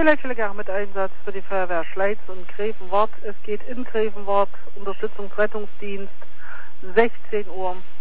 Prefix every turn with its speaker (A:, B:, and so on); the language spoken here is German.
A: Freiwilliger mit Einsatz für die Feuerwehr Schleiz und Grevenwort. Es geht in Grevenwort, Unterstützungsrettungsdienst, 16 Uhr.